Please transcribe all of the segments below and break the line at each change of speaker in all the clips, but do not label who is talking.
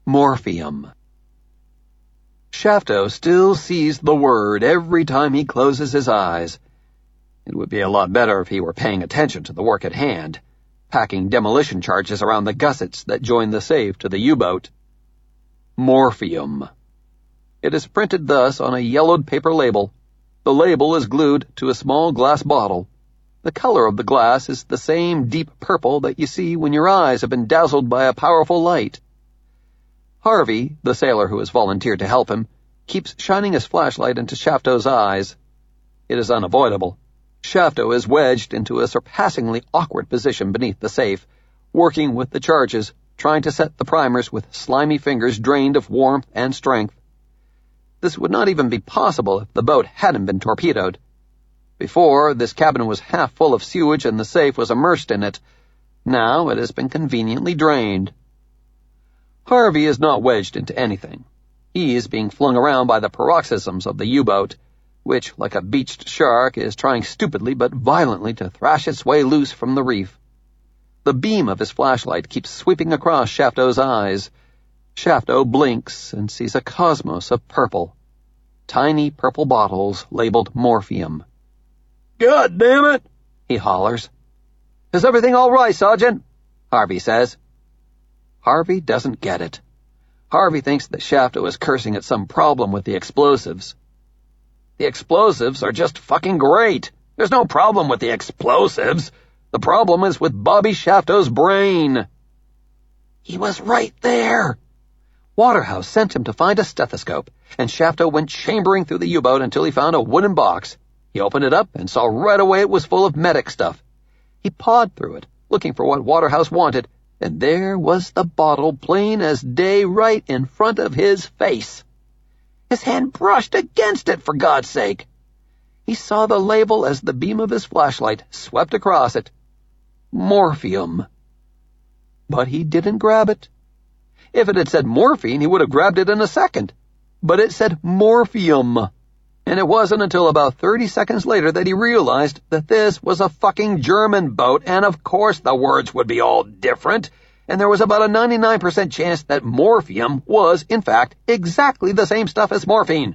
Morphium. Shafto still sees the word every time he closes his eyes. It would be a lot better if he were paying attention to the work at hand, packing demolition charges around the gussets that join the safe to the U-boat. Morphium. It is printed thus on a yellowed paper label. The label is glued to a small glass bottle. The color of the glass is the same deep purple that you see when your eyes have been dazzled by a powerful light. Harvey, the sailor who has volunteered to help him, keeps shining his flashlight into Shafto's eyes. It is unavoidable. Shafto is wedged into a surpassingly awkward position beneath the safe, working with the charges, trying to set the primers with slimy fingers drained of warmth and strength. This would not even be possible if the boat hadn't been torpedoed. Before, this cabin was half full of sewage and the safe was immersed in it. Now it has been conveniently drained. Harvey is not wedged into anything. He is being flung around by the paroxysms of the U-boat, which, like a beached shark, is trying stupidly but violently to thrash its way loose from the reef. The beam of his flashlight keeps sweeping across Shafto's eyes. Shafto blinks and sees a cosmos of purple. Tiny purple bottles labeled morphium.
"God damn it!"
he hollers. "Is everything all right, Sergeant?" Harvey says. Harvey doesn't get it. Harvey thinks that Shafto is cursing at some problem with the explosives. "The explosives are just fucking great. There's no problem with the explosives. The problem is with Bobby Shafto's brain." He was right there. Waterhouse sent him to find a stethoscope, and Shafto went chambering through the U-boat until he found a wooden box. He opened it up and saw right away it was full of medic stuff. He pawed through it, looking for what Waterhouse wanted, and there was the bottle plain as day right in front of his face. His hand brushed against it, for God's sake. He saw the label as the beam of his flashlight swept across it. Morphium. But he didn't grab it. If it had said morphine, he would have grabbed it in a second. But it said morphium. And it wasn't until about 30 seconds later that he realized that this was a fucking German boat, and of course the words would be all different, and there was about a 99% chance that morphium was, in fact, exactly the same stuff as morphine.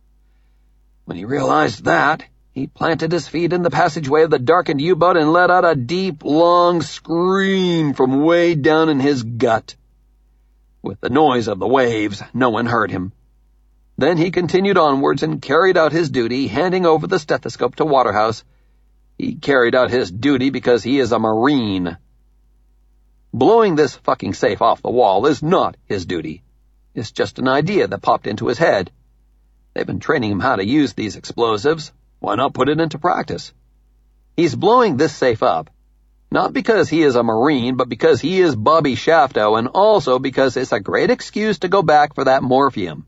When he realized that, he planted his feet in the passageway of the darkened U-boat and let out a deep, long scream from way down in his gut. With the noise of the waves, no one heard him. Then he continued onwards and carried out his duty, handing over the stethoscope to Waterhouse. He carried out his duty because he is a Marine. Blowing this fucking safe off the wall is not his duty. It's just an idea that popped into his head. They've been training him how to use these explosives. Why not put it into practice? He's blowing this safe up, not because he is a Marine, but because he is Bobby Shafto, and also because it's a great excuse to go back for that morphium.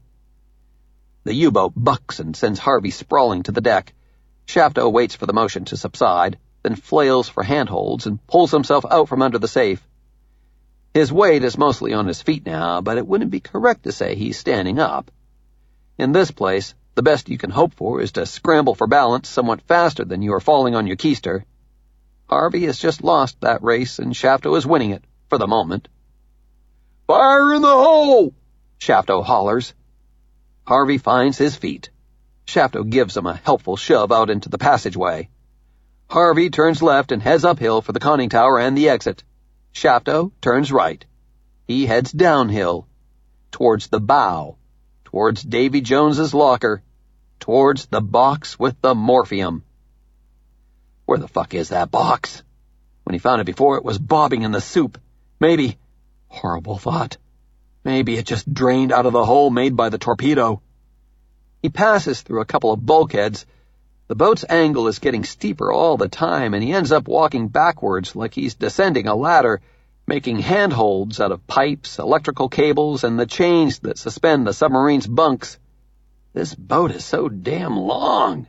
The U-boat bucks and sends Harvey sprawling to the deck. Shafto waits for the motion to subside, then flails for handholds and pulls himself out from under the safe. His weight is mostly on his feet now, but it wouldn't be correct to say he's standing up. In this place, the best you can hope for is to scramble for balance somewhat faster than you are falling on your keister. Harvey has just lost that race, and Shafto is winning it, for the moment. "Fire in the hole!" Shafto hollers. Harvey finds his feet. Shafto gives him a helpful shove out into the passageway. Harvey turns left and heads uphill for the conning tower and the exit. Shafto turns right. He heads downhill, towards the bow, towards Davy Jones's locker, towards the box with the morphium. Where the fuck is that box? When he found it before, it was bobbing in the soup. Maybe, horrible thought, maybe it just drained out of the hole made by the torpedo. He passes through a couple of bulkheads. The boat's angle is getting steeper all the time, and he ends up walking backwards like he's descending a ladder, making handholds out of pipes, electrical cables, and the chains that suspend the submarine's bunks. This boat is so damn long.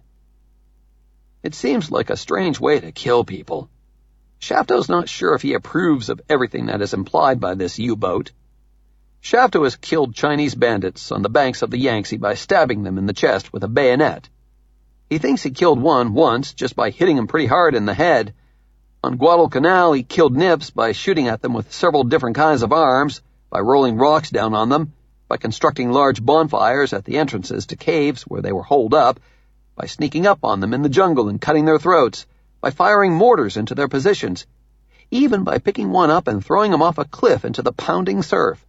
It seems like a strange way to kill people. Shafto's not sure if he approves of everything that is implied by this U-boat. Shafto has killed Chinese bandits on the banks of the Yangtze by stabbing them in the chest with a bayonet. He thinks he killed one once just by hitting him pretty hard in the head. On Guadalcanal, he killed Nips by shooting at them with several different kinds of arms, by rolling rocks down on them, by constructing large bonfires at the entrances to caves where they were holed up, by sneaking up on them in the jungle and cutting their throats, by firing mortars into their positions, even by picking one up and throwing him off a cliff into the pounding surf.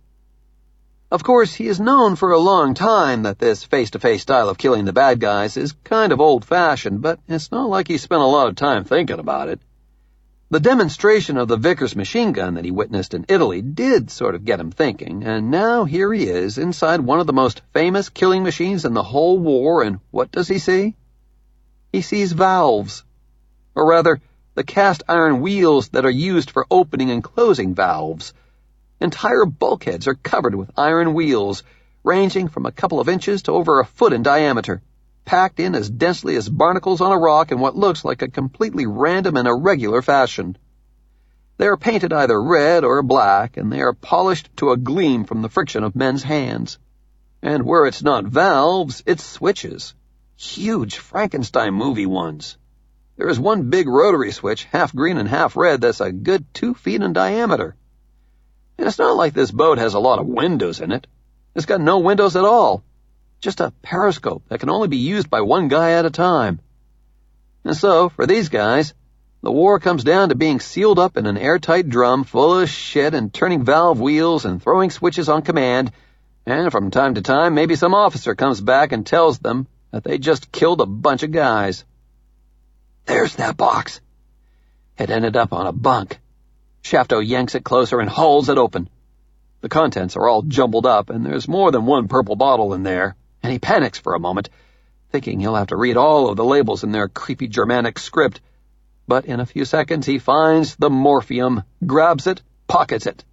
Of course, he has known for a long time that this face-to-face style of killing the bad guys is kind of old-fashioned, but it's not like he spent a lot of time thinking about it. The demonstration of the Vickers machine gun that he witnessed in Italy did sort of get him thinking, and now here he is inside one of the most famous killing machines in the whole war, and what does he see? He sees valves. Or rather, the cast iron wheels that are used for opening and closing valves. Entire bulkheads are covered with iron wheels, ranging from a couple of inches to over a foot in diameter, packed in as densely as barnacles on a rock in what looks like a completely random and irregular fashion. They are painted either red or black, and they are polished to a gleam from the friction of men's hands. And where it's not valves, it's switches. Huge Frankenstein movie ones. There is one big rotary switch, half green and half red, that's a good 2 feet in diameter. And it's not like this boat has a lot of windows in it. It's got no windows at all. Just a periscope that can only be used by one guy at a time. And so, for these guys, the war comes down to being sealed up in an airtight drum full of shit and turning valve wheels and throwing switches on command, and from time to time maybe some officer comes back and tells them that they just killed a bunch of guys. There's that box. It ended up on a bunk. Shafto yanks it closer and hauls it open. The contents are all jumbled up, and there's more than one purple bottle in there, and he panics for a moment, thinking he'll have to read all of the labels in their creepy Germanic script. But in a few seconds he finds the morphium, grabs it, pockets it.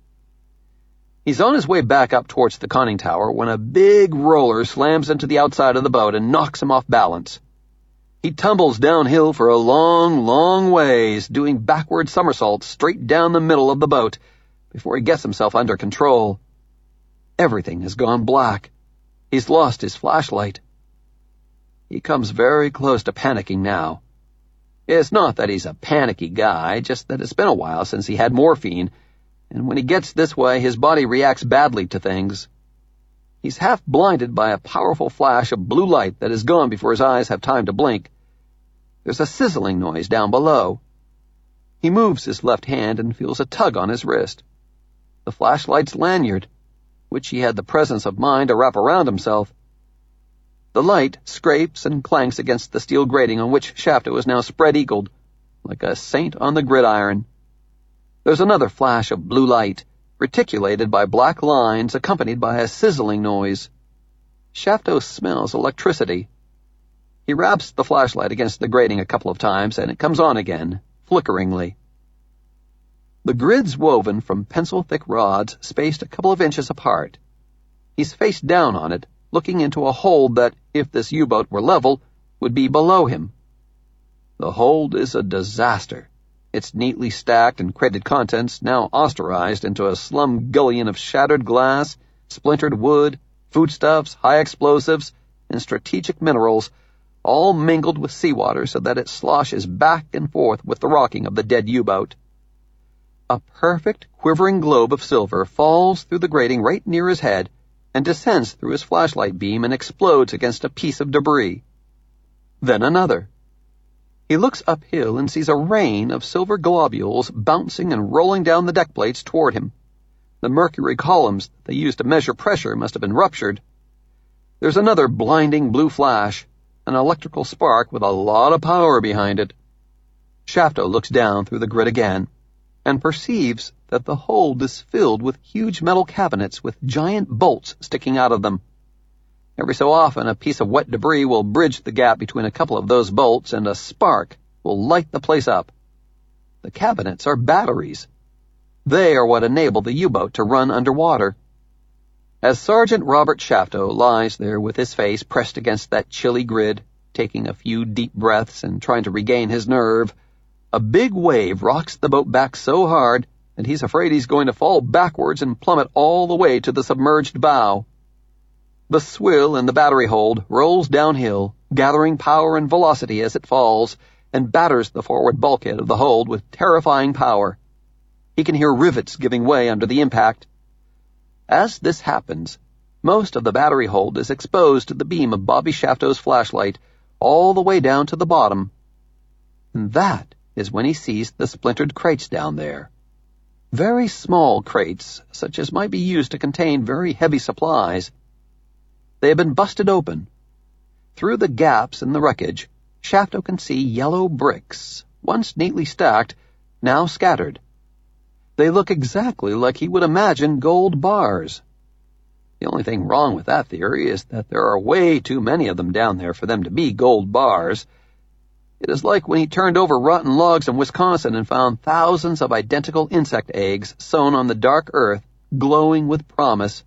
He's on his way back up towards the conning tower when a big roller slams into the outside of the boat and knocks him off balance. He tumbles downhill for a long, long ways, doing backward somersaults straight down the middle of the boat before he gets himself under control. Everything has gone black. He's lost his flashlight. He comes very close to panicking now. It's not that he's a panicky guy, just that it's been a while since he had morphine, and when he gets this way, his body reacts badly to things. He's half blinded by a powerful flash of blue light that is gone before his eyes have time to blink. There's a sizzling noise down below. He moves his left hand and feels a tug on his wrist. The flashlight's lanyard, which he had the presence of mind to wrap around himself. The light scrapes and clanks against the steel grating on which Shafto is now spread-eagled, like a saint on the gridiron. There's another flash of blue light, reticulated by black lines accompanied by a sizzling noise. Shafto smells electricity. He raps the flashlight against the grating a couple of times, and it comes on again, flickeringly. The grid's woven from pencil-thick rods spaced a couple of inches apart. He's face down on it, looking into a hold that, if this U-boat were level, would be below him. The hold is a disaster. Its neatly stacked and crated contents now osterized into a slum gullion of shattered glass, splintered wood, foodstuffs, high explosives, and strategic minerals, all mingled with seawater so that it sloshes back and forth with the rocking of the dead U-boat. A perfect, quivering globe of silver falls through the grating right near his head and descends through his flashlight beam and explodes against a piece of debris. Then another. He looks uphill and sees a rain of silver globules bouncing and rolling down the deck plates toward him. The mercury columns they used to measure pressure must have been ruptured. There's another blinding blue flash, an electrical spark with a lot of power behind it. Shafto looks down through the grid again and perceives that the hold is filled with huge metal cabinets with giant bolts sticking out of them. Every so often, a piece of wet debris will bridge the gap between a couple of those bolts, and a spark will light the place up. The cabinets are batteries. They are what enable the U-boat to run underwater. As Sergeant Robert Shafto lies there with his face pressed against that chilly grid, taking a few deep breaths and trying to regain his nerve, a big wave rocks the boat back so hard that he's afraid he's going to fall backwards and plummet all the way to the submerged bow. The swill in the battery hold rolls downhill, gathering power and velocity as it falls, and batters the forward bulkhead of the hold with terrifying power. He can hear rivets giving way under the impact. As this happens, most of the battery hold is exposed to the beam of Bobby Shafto's flashlight all the way down to the bottom. And that is when he sees the splintered crates down there. Very small crates, such as might be used to contain very heavy supplies. They have been busted open. Through the gaps in the wreckage, Shafto can see yellow bricks, once neatly stacked, now scattered. They look exactly like he would imagine gold bars. The only thing wrong with that theory is that there are way too many of them down there for them to be gold bars. It is like when he turned over rotten logs in Wisconsin and found thousands of identical insect eggs sown on the dark earth, glowing with promise.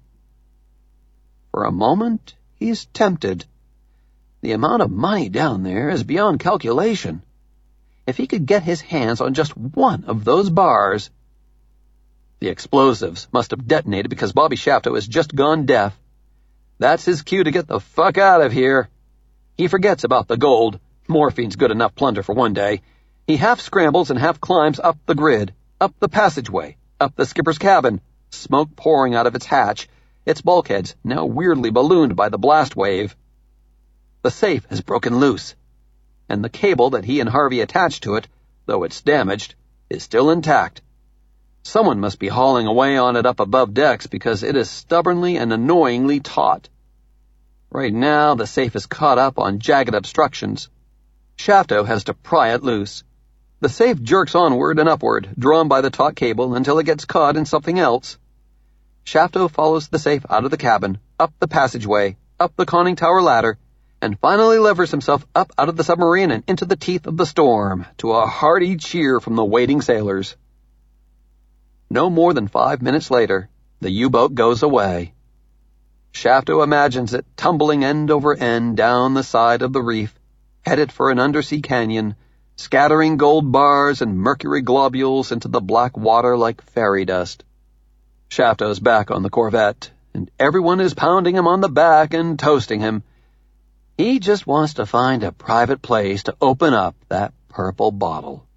For a moment, he's tempted. The amount of money down there is beyond calculation. If he could get his hands on just one of those bars... The explosives must have detonated because Bobby Shafto has just gone deaf. That's his cue to get the fuck out of here. He forgets about the gold. Morphine's good enough plunder for one day. He half scrambles and half climbs up the grid, up the passageway, up the skipper's cabin, smoke pouring out of its hatch, its bulkheads now weirdly ballooned by the blast wave. The safe has broken loose, and the cable that he and Harvey attached to it, though it's damaged, is still intact. Someone must be hauling away on it up above decks because it is stubbornly and annoyingly taut. Right now, the safe is caught up on jagged obstructions. Shafto has to pry it loose. The safe jerks onward and upward, drawn by the taut cable until it gets caught in something else. Shafto follows the safe out of the cabin, up the passageway, up the conning tower ladder, and finally levers himself up out of the submarine and into the teeth of the storm, to a hearty cheer from the waiting sailors. No more than 5 minutes later, the U-boat goes away. Shafto imagines it tumbling end over end down the side of the reef, headed for an undersea canyon, scattering gold bars and mercury globules into the black water like fairy dust. Shafto's back on the Corvette, and everyone is pounding him on the back and toasting him. He just wants to find a private place to open up that purple bottle.